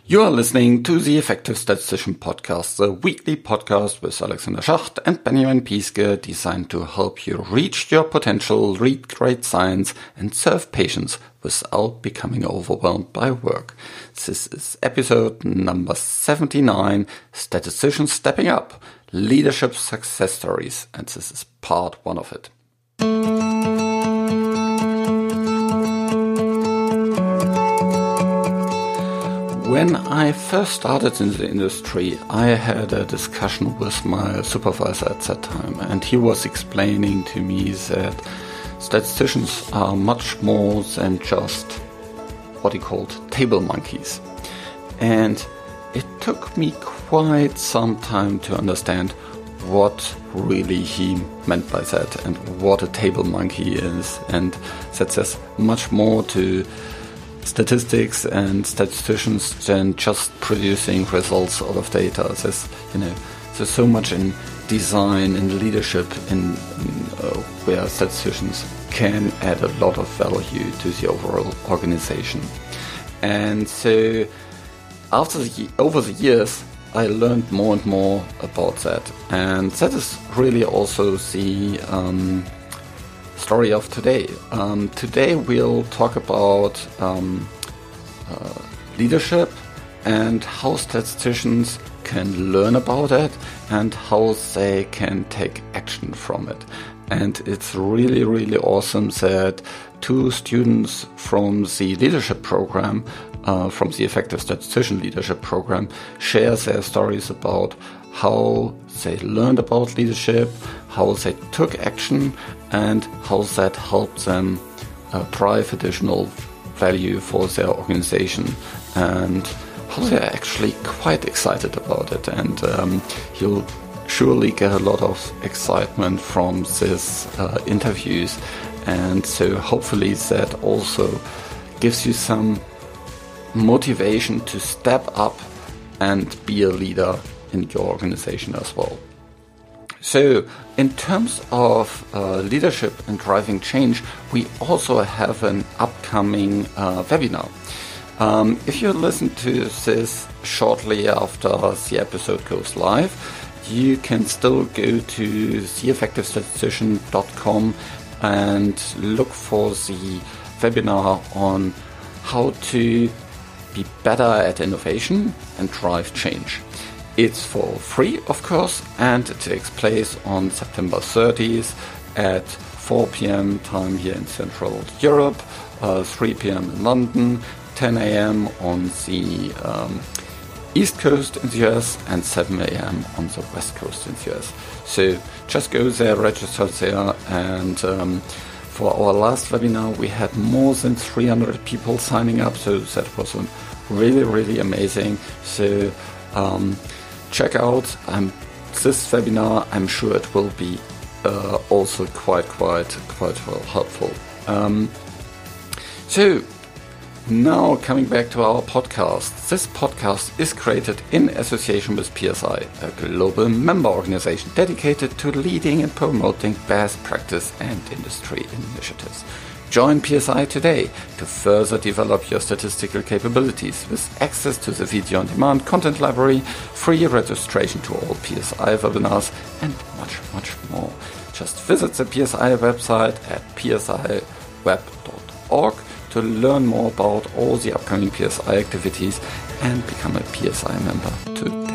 You are listening to the Effective Statistician Podcast, the weekly podcast with Alexander Schacht and Benjamin Piske, designed to help you reach your potential, read great science, and serve patients without becoming overwhelmed by work. This is episode number 79, Statisticians Stepping Up, Leadership Success Stories, and this is part one of it. When I first started in the industry, I had a discussion with my supervisor at that time, and he was explaining to me that statisticians are much more than just what he called table monkeys. And it took me quite some time to understand what really he meant by that and what a table monkey is, and that there's much more to statistics and statisticians than just producing results out of data. There's so much in design and leadership where statisticians can add a lot of value to the overall organization. And so over the years, I learned more and more about that. And that is really also the story of today. Today we'll talk about leadership and how statisticians can learn about it and how they can take action from it. And it's really, really awesome that two students from the leadership program, from the Effective Statistician Leadership Program, share their stories about how they learned about leadership, how they took action, and how that helped them drive additional value for their organization, and how they're actually quite excited about it. And you'll surely get a lot of excitement from these interviews, and so hopefully that also gives you some motivation to step up and be a leader in your organization as well. So in terms of leadership and driving change, we also have an upcoming webinar. If you listen to this shortly after the episode goes live, you can still go to theeffectivestatistician.com and look for the webinar on how to be better at innovation and drive change. It's for free, of course, and it takes place on September 30th at 4 p.m. time here in Central Europe, 3 p.m. in London, 10 a.m. on the East Coast in the US, and 7 a.m. on the West Coast in the US. So just go there, register there, and for our last webinar we had more than 300 people signing up, so that was really, really amazing. So check out this webinar. I'm sure it will be also quite well helpful. So now coming back to our podcast. This podcast is created in association with PSI, a global member organization dedicated to leading and promoting best practice and industry initiatives. Join PSI today to further develop your statistical capabilities with access to the video-on-demand content library, free registration to all PSI webinars, and much, much more. Just visit the PSI website at psiweb.org to learn more about all the upcoming PSI activities and become a PSI member today.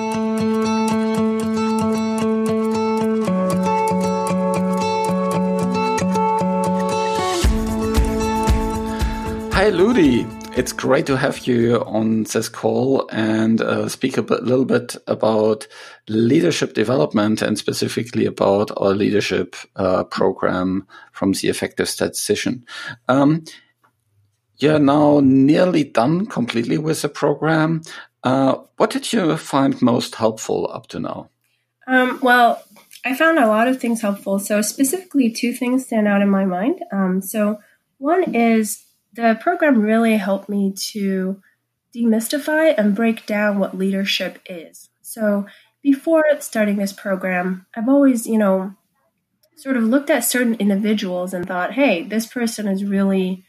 Hi Ludi, it's great to have you on this call and speak a little bit about leadership development and specifically about our leadership program from the Effective Statistician. You're now nearly done completely with the program. What did you find most helpful up to now? Well, I found a lot of things helpful. So specifically, two things stand out in my mind. So one is the program really helped me to demystify and break down what leadership is. So before starting this program, I've always, sort of looked at certain individuals and thought, hey, this person is really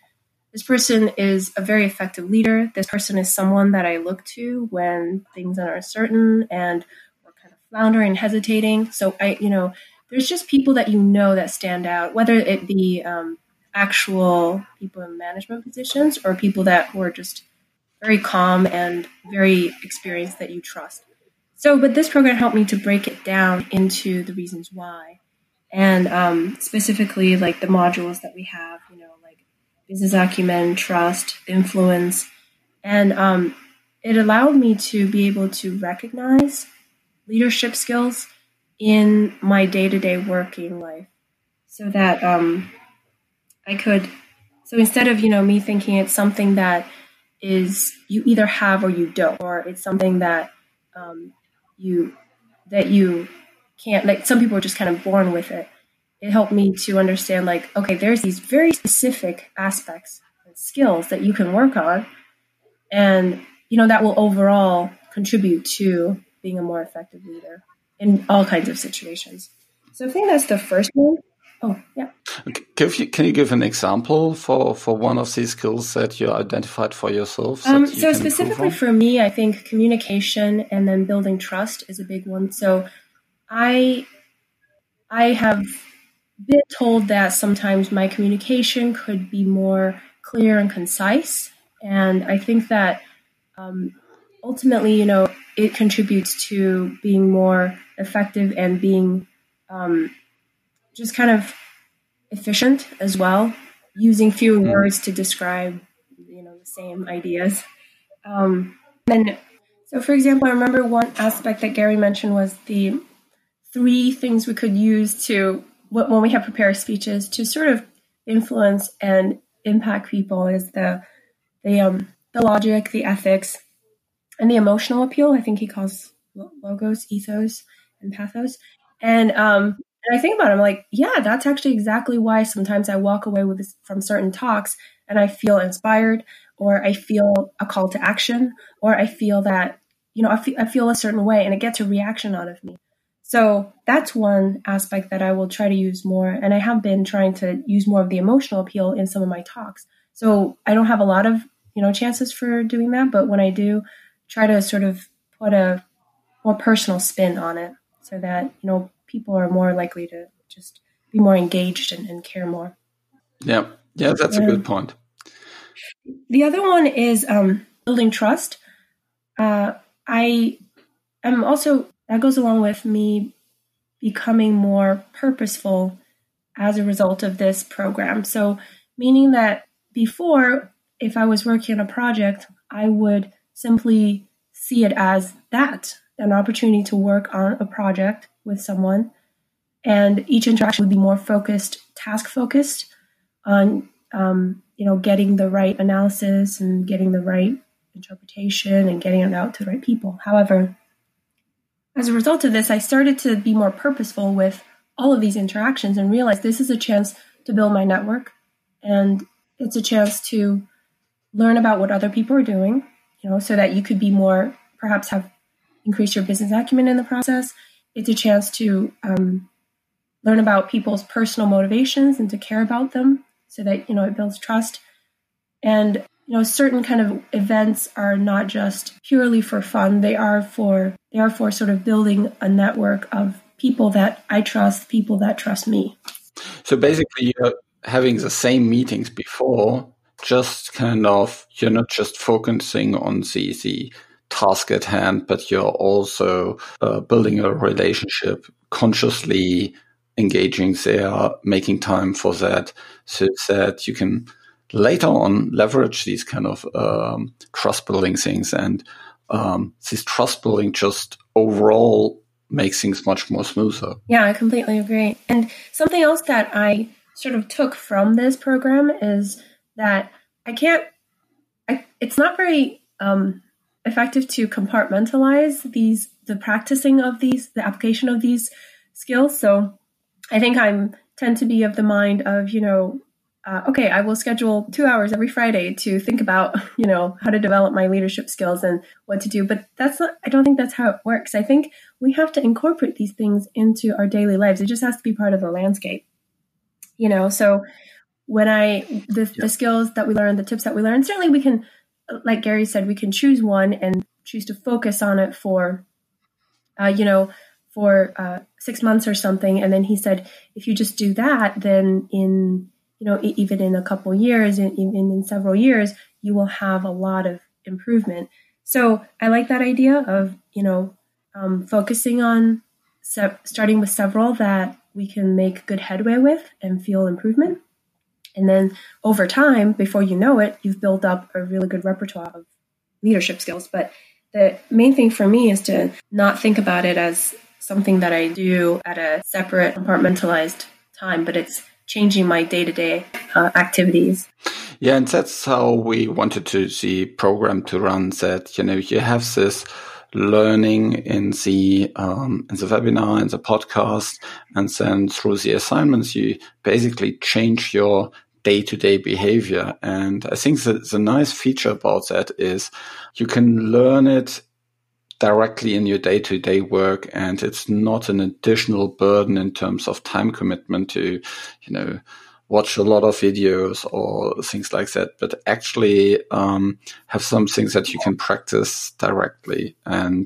this person is a very effective leader. This person is someone that I look to when things are uncertain and we're kind of floundering and hesitating. So there's just people that that stand out, whether it be actual people in management positions or people that were just very calm and very experienced that you trust. So, but this program helped me to break it down into the reasons why. And specifically, like the modules that we have, like business acumen, trust, influence. And it allowed me to be able to recognize leadership skills in my day-to-day working life so that I could, so instead of, me thinking it's something that is you either have or you don't, or it's something that you can't, like some people are just kind of born with it. It helped me to understand like, okay, there's these very specific aspects and skills that you can work on. And, that will overall contribute to being a more effective leader in all kinds of situations. So I think that's the first one. Oh, yeah. Okay. Can you give an example for one of these skills that you identified for yourself? So specifically for me, I think communication and then building trust is a big one. So I have been told that sometimes my communication could be more clear and concise. And I think that ultimately, it contributes to being more effective and being just kind of efficient as well, using fewer words to describe, the same ideas. So for example, I remember one aspect that Gary mentioned was the 3 things we could use to, when we have prepared speeches, to sort of influence and impact people is the logic, the ethics, and the emotional appeal. I think he calls logos, ethos, and pathos. And I think about it, I'm like, yeah, that's actually exactly why sometimes I walk away from certain talks and I feel inspired, or I feel a call to action, or I feel that, I feel a certain way and it gets a reaction out of me. So that's one aspect that I will try to use more. And I have been trying to use more of the emotional appeal in some of my talks. So I don't have a lot of, chances for doing that. But when I do, try to sort of put a more personal spin on it so that, people are more likely to just be more engaged and care more. Yeah, that's a good point. The other one is building trust. I am also, that goes along with me becoming more purposeful as a result of this program. So meaning that before, if I was working on a project, I would simply see it as an opportunity to work on a project with someone. And each interaction would be more task focused on, getting the right analysis and getting the right interpretation and getting it out to the right people. However, as a result of this, I started to be more purposeful with all of these interactions and realized this is a chance to build my network. And it's a chance to learn about what other people are doing, so that you could be more, perhaps increase your business acumen in the process. It's a chance to learn about people's personal motivations and to care about them so that, it builds trust. And, certain kind of events are not just purely for fun. They are for sort of building a network of people that I trust, people that trust me. So basically you're having the same meetings before, just kind of, you're not just focusing on the task at hand, but you're also building a relationship, consciously engaging there, making time for that, so that you can later on leverage these kind of trust building things. And this trust building just overall makes things much more smoother. Yeah, I completely agree. And something else that I sort of took from this program is that it's not very effective to compartmentalize the practicing of the application of these skills. So I think I tend to be of the mind of, okay, I will schedule 2 hours every Friday to think about, how to develop my leadership skills and what to do. But I don't think that's how it works. I think we have to incorporate these things into our daily lives. It just has to be part of the landscape, so when the skills that we learn, the tips that we learn, certainly we can, like Gary said, we can choose one and choose to focus on it for 6 months or something. And then he said, if you just do that, then even in a couple years, even in several years, you will have a lot of improvement. So I like that idea of, focusing on starting with several that we can make good headway with and feel improvement. And then over time, before you know it, you've built up a really good repertoire of leadership skills. But the main thing for me is to not think about it as something that I do at a separate compartmentalized time, but it's changing my day-to-day activities. Yeah, and that's how we wanted to see program to run, that, you have this learning in the webinar, in the podcast, and then through the assignments, you basically change your day-to-day behavior. And I think the nice feature about that is you can learn it directly in your day-to-day work, and it's not an additional burden in terms of time commitment to, watch a lot of videos or things like that, but actually have some things that you can practice directly and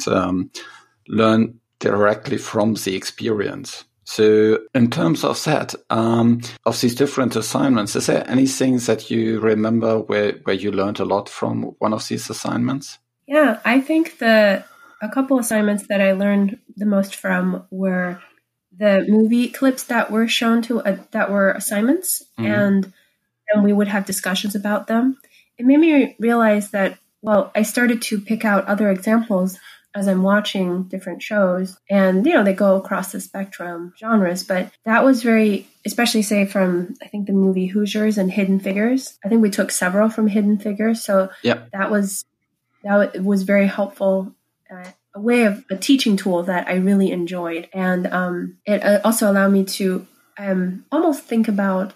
learn directly from the experience. So in terms of that, of these different assignments, is there anything that you remember where you learned a lot from one of these assignments? Yeah, I think a couple assignments that I learned the most from were the movie clips that were shown that were assignments, and we would have discussions about them. It made me realize that, I started to pick out other examples as I'm watching different shows, and, they go across the spectrum genres, but that was very, especially say from, I think the movie Hoosiers and Hidden Figures. I think we took several from Hidden Figures. So that was very helpful. A way of a teaching tool that I really enjoyed, and it also allowed me to almost think about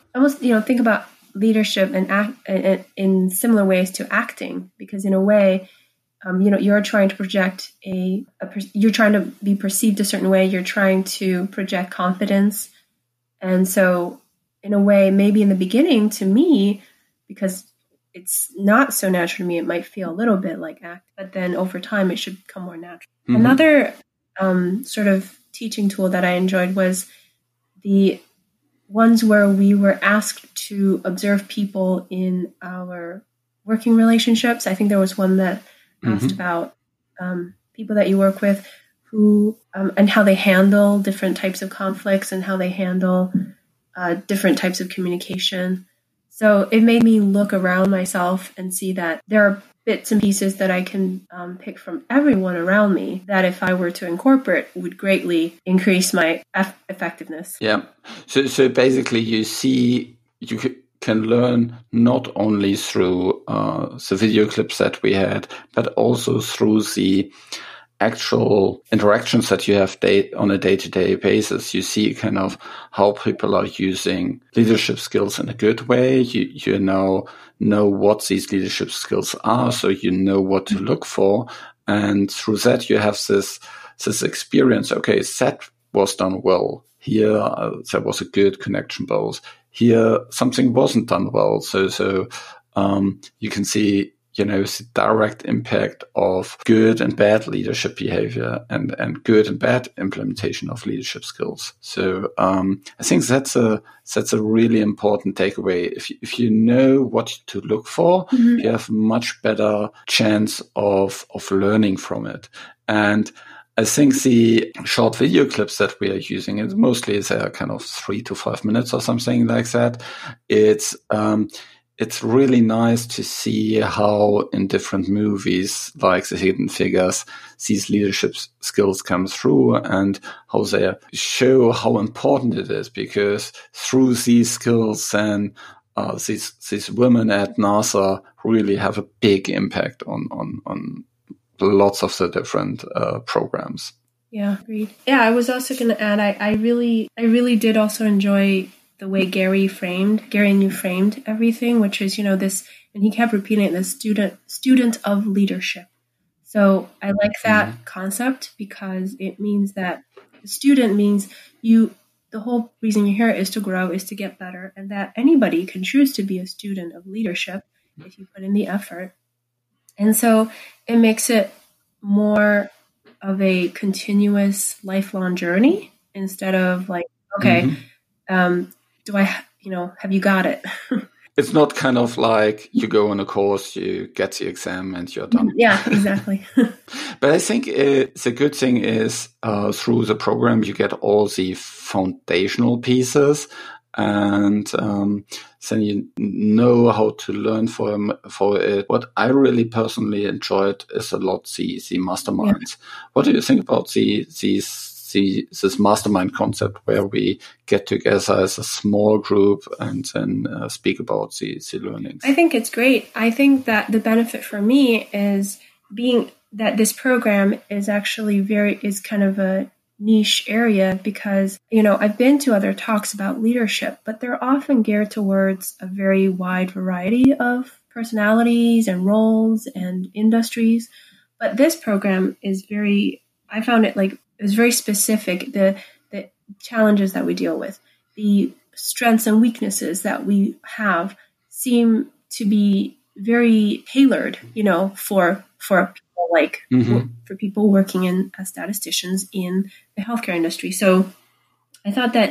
leadership and act in similar ways to acting, because in a way, you're trying to project you're trying to be perceived a certain way. You're trying to project confidence, and so in a way, maybe in the beginning, to me, because it's not so natural to me, it might feel a little bit like act, but then over time, it should become more natural. Mm-hmm. Another sort of teaching tool that I enjoyed was the ones where we were asked to observe people in our working relationships. I think there was one that asked about people that you work with who and how they handle different types of conflicts and how they handle different types of communication. So it made me look around myself and see that there are bits and pieces that I can pick from everyone around me that if I were to incorporate would greatly increase my effectiveness. Yeah. So basically you can learn not only through the video clips that we had, but also through the actual interactions that you have on a day-to-day basis. You see kind of how people are using leadership skills in a good way. You know what these leadership skills are, so you know what to look for. And through that, you have this experience. Okay, that was done well. Here, there was a good connection built. Here, something wasn't done well. So you can see, the direct impact of good and bad leadership behavior and good and bad implementation of leadership skills. So I think that's a really important takeaway. If you know what to look for, you have much better chance of learning from it. And I think the short video clips that we are using is mostly they're kind of 3 to 5 minutes or something like that. It's really nice to see how in different movies like The Hidden Figures, these leadership skills come through and how they show how important it is, because through these skills then these women at NASA really have a big impact on lots of the different programs. Yeah, agreed. Yeah, I was also going to add, I really did also enjoy the way Gary and you framed everything, which is, this, and he kept repeating it, the student of leadership. So I like that concept because it means that the student means you the whole reason you're here is to grow, is to get better, and that anybody can choose to be a student of leadership if you put in the effort. And so it makes it more of a continuous lifelong journey instead of like, okay, do I, have you got it? It's not kind of like you go on a course, you get the exam, and you're done. Yeah, exactly. But I think the good thing is through the program, you get all the foundational pieces, and then you know how to learn for it. What I really personally enjoyed is a lot the masterminds. Yeah. What do you think about this mastermind concept where we get together as a small group and then speak about the learnings? I think it's great. I think that the benefit for me is being that this program is actually is kind of a niche area because, I've been to other talks about leadership, but they're often geared towards a very wide variety of personalities and roles and industries. But this program is I found it it was very specific, the challenges that we deal with, the strengths and weaknesses that we have seem to be very tailored, for people for people working as statisticians in the healthcare industry. So I thought that,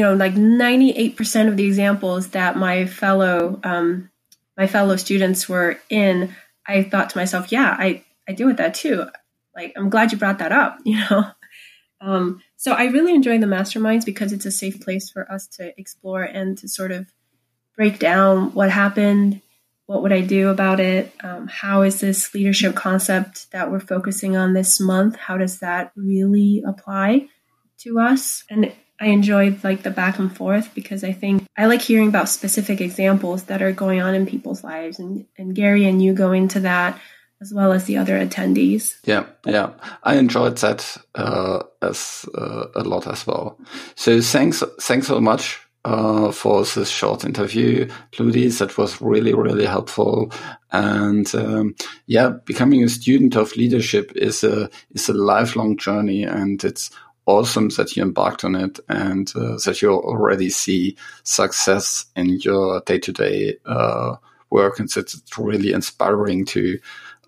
98% of the examples that my fellow students were in, I thought to myself, yeah, I deal with that too. I'm glad you brought that up, So I really enjoy the masterminds because it's a safe place for us to explore and to sort of break down what happened, what would I do about it, how is this leadership concept that we're focusing on this month, how does that really apply to us? And I enjoyed the back and forth because I think I like hearing about specific examples that are going on in people's lives, and Gary and you go into that as well as the other attendees. Yeah. I enjoyed that as a lot as well. So thanks so much for this short interview, Ludi. That was really, really helpful. And becoming a student of leadership is a lifelong journey, and it's awesome that you embarked on it and that you already see success in your day-to-day work, and that it's really inspiring to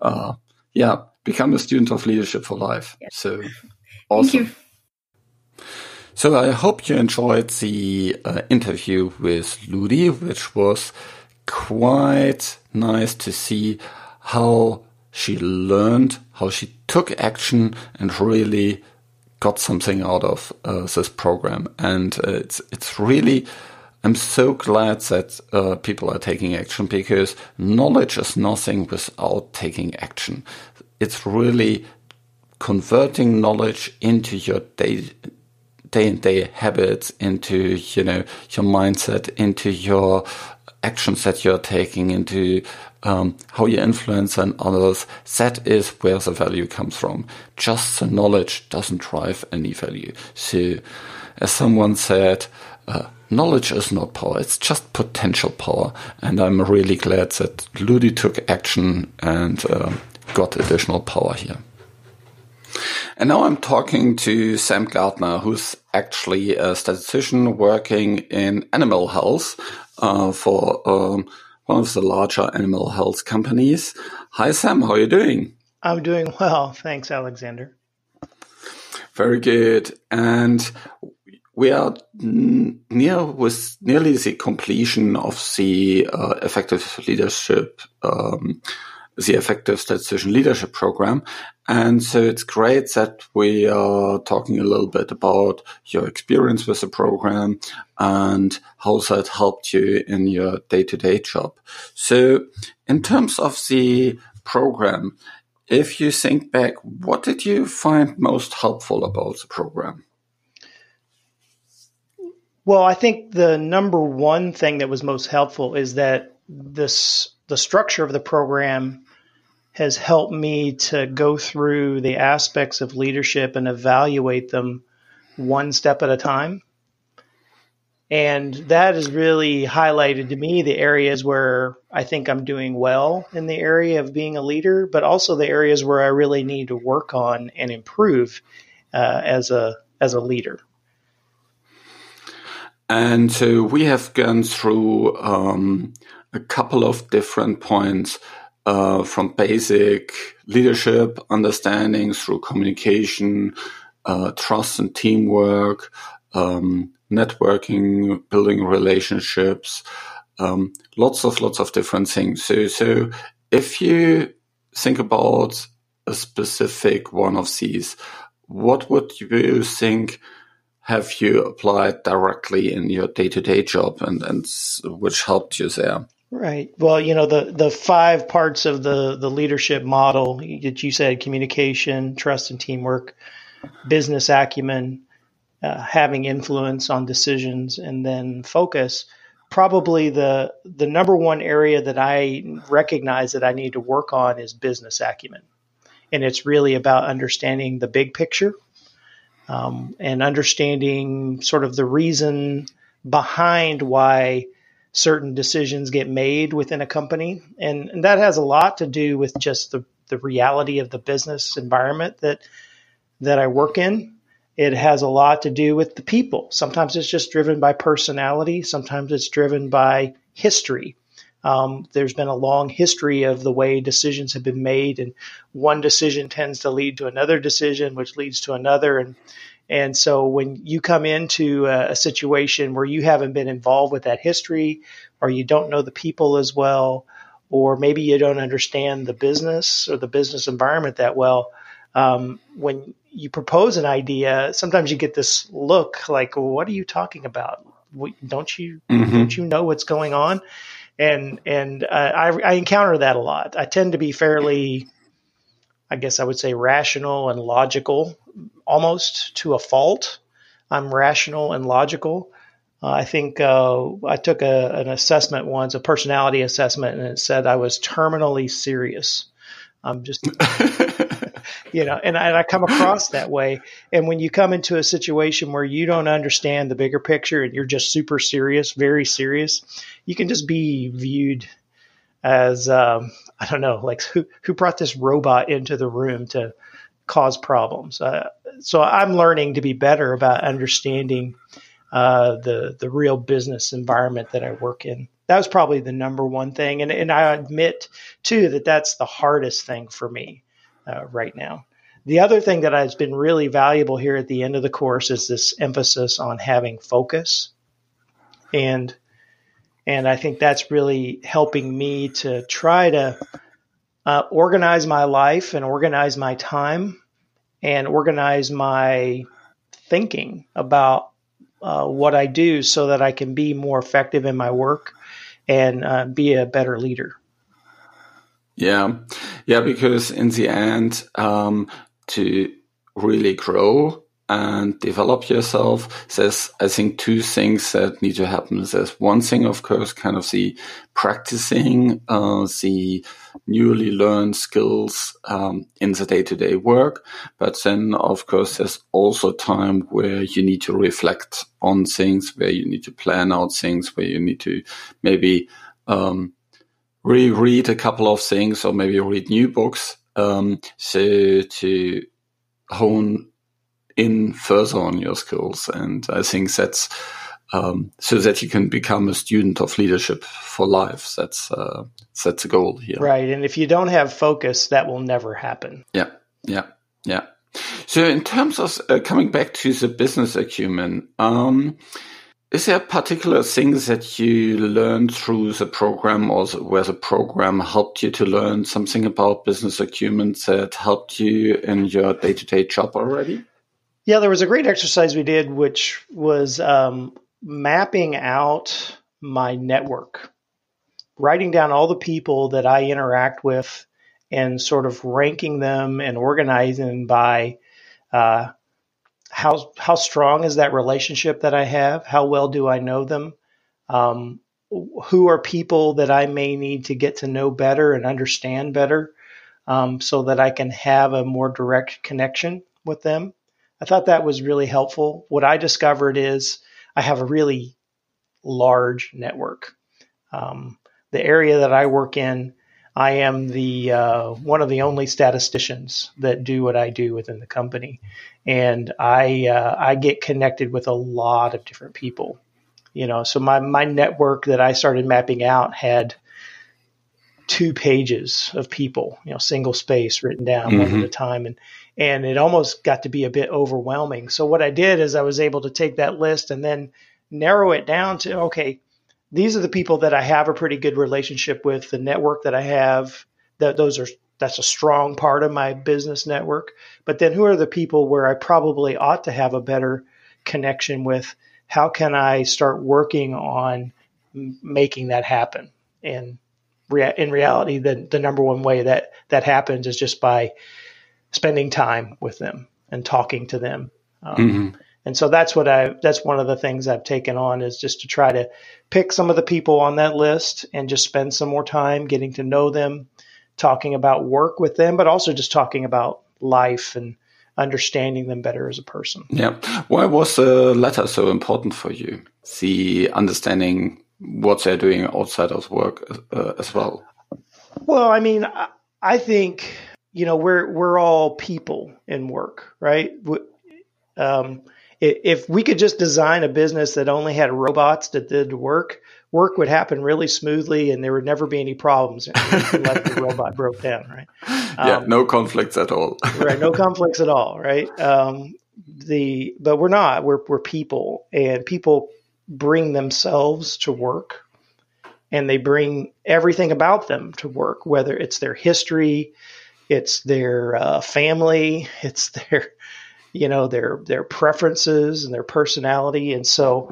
become a student of leadership for life. Yeah. So awesome. Thank you. So I hope you enjoyed the interview with Ludi, which was quite nice to see how she learned, how she took action and really got something out of this program. And it's really, I'm so glad that people are taking action, because knowledge is nothing without taking action. It's really converting knowledge into your day-to-day habits, into, your mindset, into your actions that you're taking, into how you influence on others. That is where the value comes from. Just the knowledge doesn't drive any value. So, as someone said, knowledge is not power, it's just potential power. And I'm really glad that Ludi took action and got additional power here. And now I'm talking to Sam Gardner, who's actually a statistician working in animal health for one of the larger animal health companies. Hi, Sam. How are you doing? I'm doing well. Thanks, Alexander. Very good. And we are nearly the completion of the effective leadership, the effective statistician leadership program. And so it's great that we are talking a little bit about your experience with the program and how that helped you in your day-to-day job. So in terms of the program, if you think back, what did you find most helpful about the program? Well, I think the number one thing that was most helpful is that the structure of the program has helped me to go through the aspects of leadership and evaluate them one step at a time. And that has really highlighted to me the areas where I think I'm doing well in the area of being a leader, but also the areas where I really need to work on and improve as a leader. And so we have gone through a couple of different points from basic leadership understanding through communication, trust and teamwork, networking, building relationships, lots of different things. So if you think about a specific one of these, what would you think have you applied directly in your day-to-day job and which helped you there? Right. Well, the 5 parts of the leadership model that you said: communication, trust and teamwork, business acumen, having influence on decisions, and then focus. Probably the number one area that I recognize that I need to work on is business acumen. And it's really about understanding the big picture, and understanding sort of the reason behind why certain decisions get made within a company. And that has a lot to do with just the reality of the business environment that I work in. It has a lot to do with the people. Sometimes it's just driven by personality. Sometimes it's driven by history. There's been a long history of the way decisions have been made, and one decision tends to lead to another decision, which leads to another. And so when you come into a situation where you haven't been involved with that history, or you don't know the people as well, or maybe you don't understand the business or the business environment that well, when you propose an idea, sometimes you get this look like, well, what are you talking about? Don't you know what's going on? And I encounter that a lot. I tend to be fairly, I guess I would say, rational and logical, almost to a fault. I'm rational and logical. I think I took an assessment once, a personality assessment, and it said I was terminally serious. I'm just, and I come across that way. And when you come into a situation where you don't understand the bigger picture and you're just super serious, very serious, you can just be viewed as, I don't know, like who brought this robot into the room to cause problems. So I'm learning to be better about understanding the real business environment that I work in. That was probably the number one thing. And I admit, too, that that's the hardest thing for me right now. The other thing that has been really valuable here at the end of the course is this emphasis on having focus. And I think that's really helping me to try to organize my life and organize my time and organize my thinking about what I do so that I can be more effective in my work and be a better leader. Yeah, because in the end, to really grow and develop yourself, there's, I think, 2 things that need to happen. There's one thing, of course, kind of the practicing the newly learned skills in the day-to-day work. But then, of course, there's also time where you need to reflect on things, where you need to plan out things, where you need to maybe reread a couple of things or maybe read new books, so to hone in further on your skills. And I think that's so that you can become a student of leadership for life. That's a goal here. Right. And if you don't have focus, that will never happen. Yeah. So in terms of coming back to the business acumen, is there particular things that you learned through the program, or where the program helped you to learn something about business acumen that helped you in your day-to-day job already? Yeah, there was a great exercise we did, which was mapping out my network, writing down all the people that I interact with and sort of ranking them and organizing by how strong is that relationship that I have? How well do I know them? Who are people that I may need to get to know better and understand better, so that I can have a more direct connection with them? I thought that was really helpful. What I discovered is I have a really large network. The area that I work in, I am the one of the only statisticians that do what I do within the company, and I get connected with a lot of different people. So my network that I started mapping out had 2 pages of people, single space written down one at a time. And it almost got to be a bit overwhelming. So what I did is I was able to take that list and then narrow it down to, okay, these are the people that I have a pretty good relationship with, the network that I have, that's a strong part of my business network. But then who are the people where I probably ought to have a better connection with? How can I start working on making that happen? And in reality, the number one way that happens is just by spending time with them and talking to them. And so that's one of the things I've taken on, is just to try to pick some of the people on that list and just spend some more time getting to know them, talking about work with them, but also just talking about life and understanding them better as a person. Yeah. Why was the letter so important for you? The understanding what they're doing outside of work as well. Well, I mean, I think, we're all people in work, right? If we could just design a business that only had robots that did work would happen really smoothly, and there would never be any problems unless the robot broke down, right? No conflicts at all. Right, no conflicts at all, right? But we're not. We're people, and people bring themselves to work, and they bring everything about them to work, whether it's their history, it's their family, it's their their preferences and their personality. And so,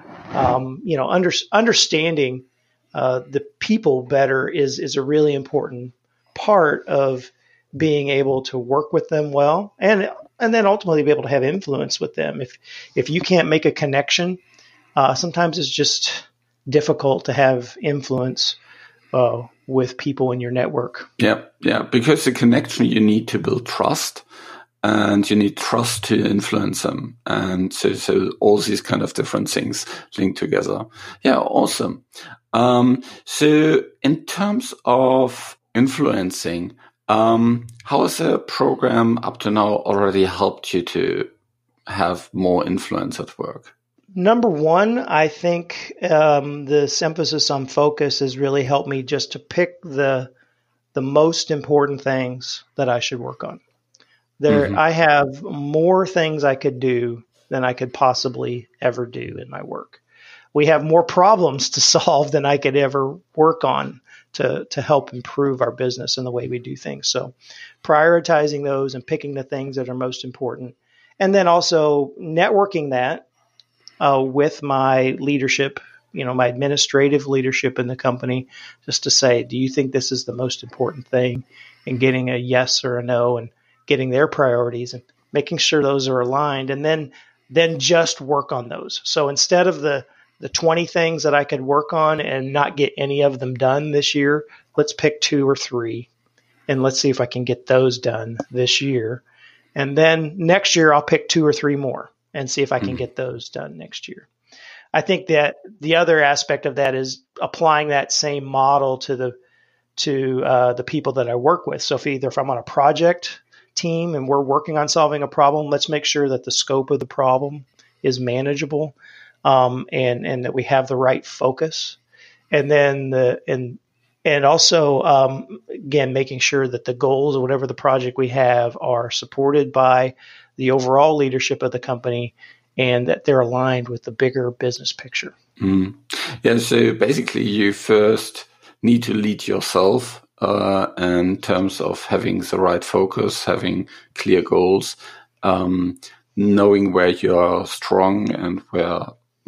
understanding the people better is a really important part of being able to work with them well, and then ultimately be able to have influence with them. If you can't make a connection, sometimes it's just difficult to have influence with people in your network. Yeah, because the connection, you need to build trust. And you need trust to influence them. And so all these kind of different things linked together. Yeah, awesome. So in terms of influencing, how has the program up to now already helped you to have more influence at work? Number one, I think this emphasis on focus has really helped me just to pick the most important things that I should work on. I have more things I could do than I could possibly ever do in my work. We have more problems to solve than I could ever work on to help improve our business and the way we do things. So prioritizing those and picking the things that are most important. And then also networking that with my leadership, my administrative leadership in the company, just to say, do you think this is the most important thing? And getting a yes or a no, and getting their priorities and making sure those are aligned, and then just work on those. So instead of the 20 things that I could work on and not get any of them done this year, let's pick 2 or 3 and let's see if I can get those done this year. And then next year I'll pick 2 or 3 more and see if I can get those done next year. I think that the other aspect of that is applying that same model to the people that I work with. So if I'm on a project team and we're working on solving a problem, let's make sure that the scope of the problem is manageable, and that we have the right focus. And then and also again, making sure that the goals of whatever the project we have are supported by the overall leadership of the company, and that they're aligned with the bigger business picture. Yeah, so basically you first need to lead yourself in terms of having the right focus, having clear goals, knowing where you are strong and where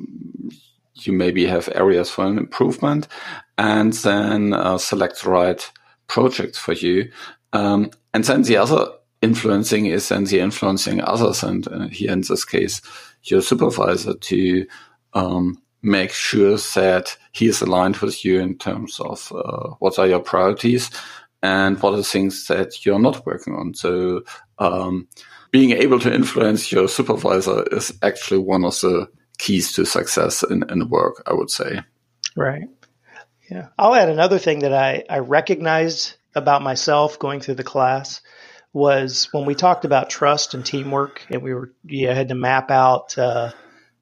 you maybe have areas for an improvement, and then select the right projects for you. And then the other influencing is then the influencing others, and here in this case, your supervisor, to make sure that he is aligned with you in terms of what are your priorities and what are the things that you're not working on. So being able to influence your supervisor is actually one of the keys to success in work, I would say. Right. Yeah. I'll add another thing that I recognized about myself going through the class was when we talked about trust and teamwork, and we had to map out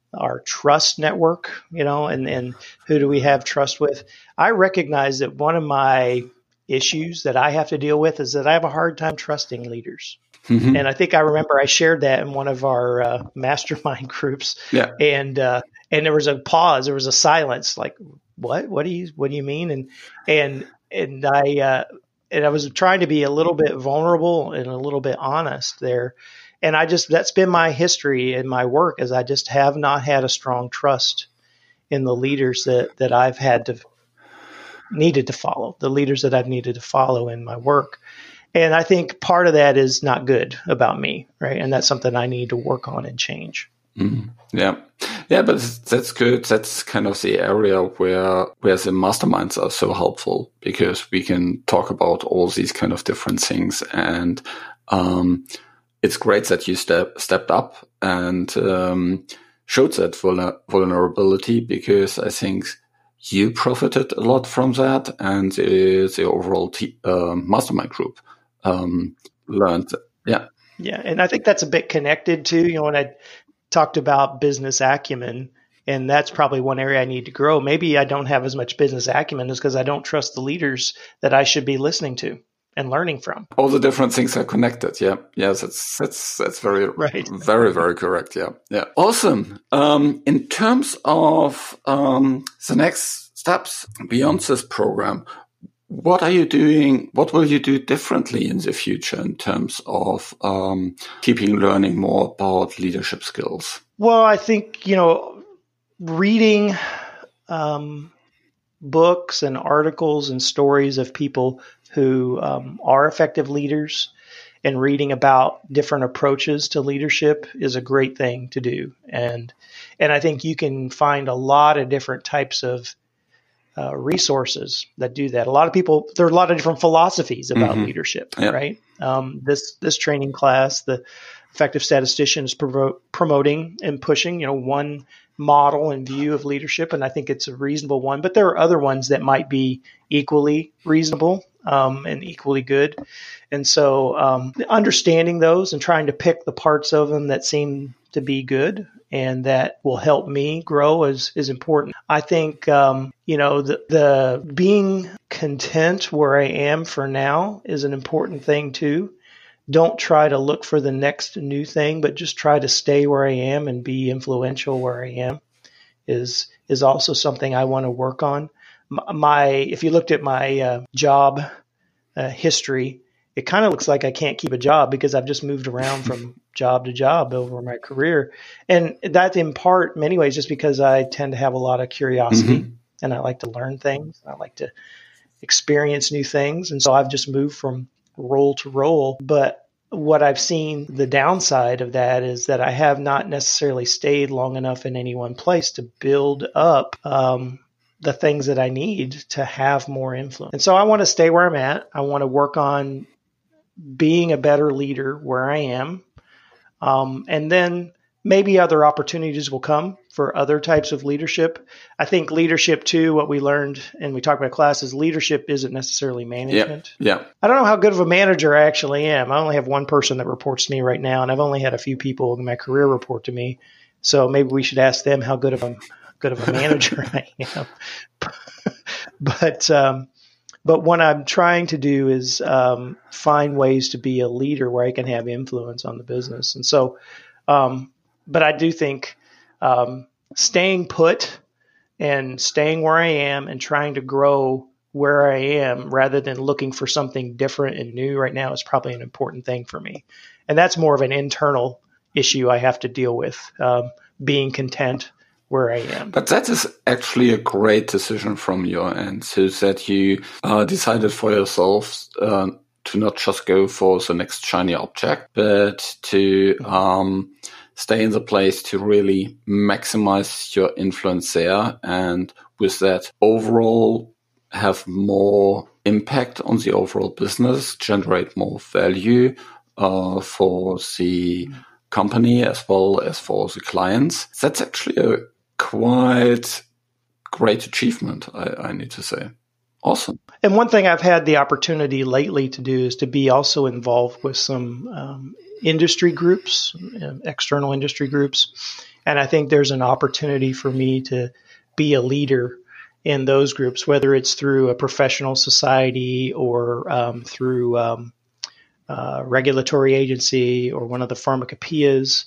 our trust network, and who do we have trust with? I recognize that one of my issues that I have to deal with is that I have a hard time trusting leaders. Mm-hmm. And I think I remember I shared that in one of our mastermind groups. Yeah. And there was a pause. There was a silence. Like, what? What do you mean? And I was trying to be a little bit vulnerable and a little bit honest there. And that's been my history in my work, is I just have not had a strong trust in the leaders that I've needed to follow, the leaders that I've needed to follow in my work. And I think part of that is not good about me, right? And that's something I need to work on and change. Mm-hmm. Yeah. Yeah, but that's good. That's kind of the area where the masterminds are so helpful, because we can talk about all these kind of different things. And it's great that you stepped up and showed that vulnerability, because I think you profited a lot from that, and the overall mastermind group learned. Yeah. Yeah. And I think that's a bit connected to, when I talked about business acumen, and that's probably one area I need to grow. Maybe I don't have as much business acumen is because I don't trust the leaders that I should be listening to and learning from. All the different things are connected. Yeah. Yes. That's very, right. Very, very correct. Yeah. Yeah. Awesome. In terms of, the next steps beyond this program, what are you doing? What will you do differently in the future in terms of, keeping learning more about leadership skills? Well, I think, reading, books and articles and stories of people who are effective leaders, and reading about different approaches to leadership is a great thing to do. And I think you can find a lot of different types of resources that do that. There are a lot of different philosophies about leadership, right? This training class, the Effective Statistician, is promoting and pushing, one model and view of leadership, and I think it's a reasonable one. But there are other ones that might be equally reasonable and equally good. And so understanding those and trying to pick the parts of them that seem to be good and that will help me grow is important. I think, the being content where I am for now is an important thing too. Don't try to look for the next new thing, but just try to stay where I am and be influential where I am is also something I want to work on. If you looked at my job history, it kind of looks like I can't keep a job because I've just moved around from job to job over my career. And that's in part, many ways, just because I tend to have a lot of curiosity and I like to learn things. I like to experience new things. And so I've just moved from role to role. But what I've seen, the downside of that is that I have not necessarily stayed long enough in any one place to build up the things that I need to have more influence. And so I want to stay where I'm at. I want to work on being a better leader where I am. And then maybe other opportunities will come for other types of leadership. I think leadership too, what we learned and we talked about class is leadership isn't necessarily management. Yeah. I don't know how good of a manager I actually am. I only have one person that reports to me right now, and I've only had a few people in my career report to me. So maybe we should ask them how good of a manager I am. But what I'm trying to do is find ways to be a leader where I can have influence on the business. And so, but I do think staying put and staying where I am and trying to grow where I am rather than looking for something different and new right now is probably an important thing for me. And that's more of an internal issue I have to deal with, being content where I am. But that is actually a great decision from your end, so that you decided for yourself to not just go for the next shiny object, but to stay in the place to really maximize your influence there, and with that overall have more impact on the overall business, generate more value for the company as well as for the clients. That's actually a quite great achievement, I need to say. Awesome. And one thing I've had the opportunity lately to do is to be also involved with some industry groups, external industry groups. And I think there's an opportunity for me to be a leader in those groups, whether it's through a professional society or through regulatory agency or one of the pharmacopoeias.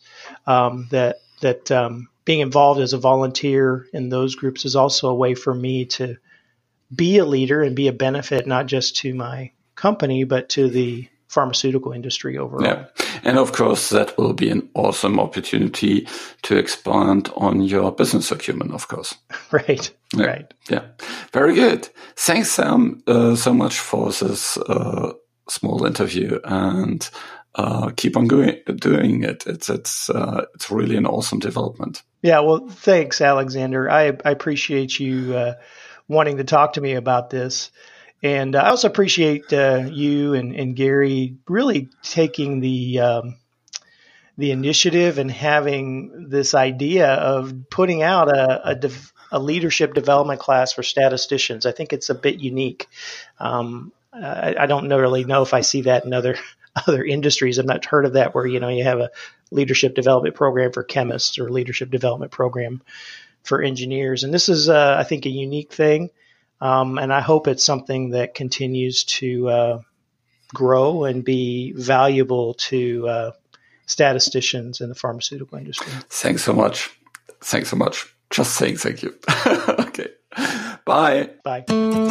That being involved as a volunteer in those groups is also a way for me to be a leader and be a benefit, not just to my company, but to the pharmaceutical industry overall. Yeah. And of course, that will be an awesome opportunity to expand on your business acumen, of course. Right. Yeah. Right. Yeah. Very good. Thanks, Sam, so much for this small interview, and keep on doing it. It's really an awesome development. Yeah. Well, thanks, Alexander. I appreciate you wanting to talk to me about this. And I also appreciate you and Gary really taking the initiative and having this idea of putting out a leadership development class for statisticians. I think it's a bit unique. I don't really know if I see that in other industries. I've not heard of that where, you have a leadership development program for chemists or leadership development program for engineers. And this is, I think, a unique thing. And I hope it's something that continues to grow and be valuable to statisticians in the pharmaceutical industry. Thanks so much. Just saying thank you. Okay. Bye. Bye.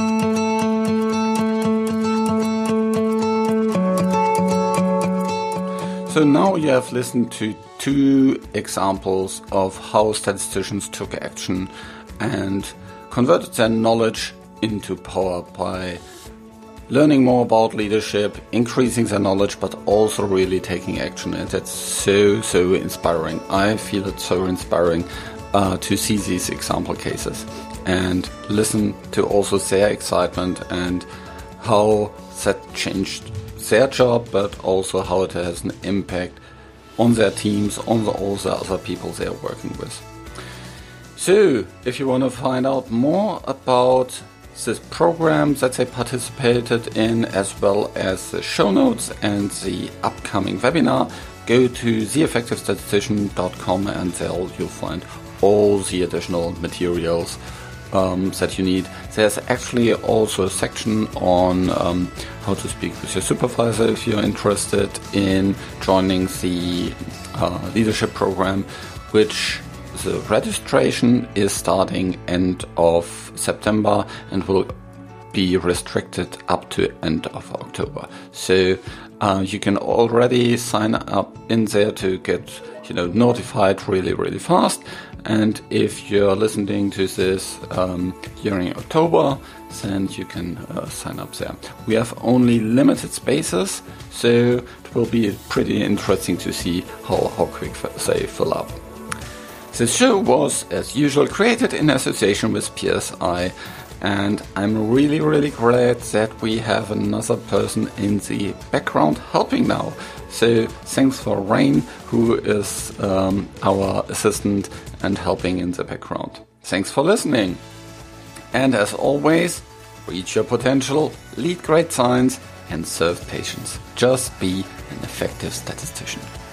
So now you have listened to 2 examples of how statisticians took action and converted their knowledge into power by learning more about leadership, increasing their knowledge, but also really taking action. And that's so inspiring. I feel it's so inspiring to see these example cases and listen to also their excitement and how that changed their job, but also how it has an impact on their teams, on all the other people they are working with. So, if you want to find out more about this program that they participated in, as well as the show notes and the upcoming webinar, go to theeffectivestatistician.com, and there you'll find all the additional materials that you need. There's actually also a section on how to speak with your supervisor if you're interested in joining the leadership program, which the registration is starting end of September and will be restricted up to end of October. So you can already sign up in there to get notified really fast. And if you're listening to this during October, then you can sign up there. We have only limited spaces, so it will be pretty interesting to see how quick they fill up. This show was, as usual, created in association with PSI, and I'm really glad that we have another person in the background helping now. So thanks for Rain, who is our assistant and helping in the background. Thanks for listening. And as always, reach your potential, lead great science, and serve patients. Just be an effective statistician.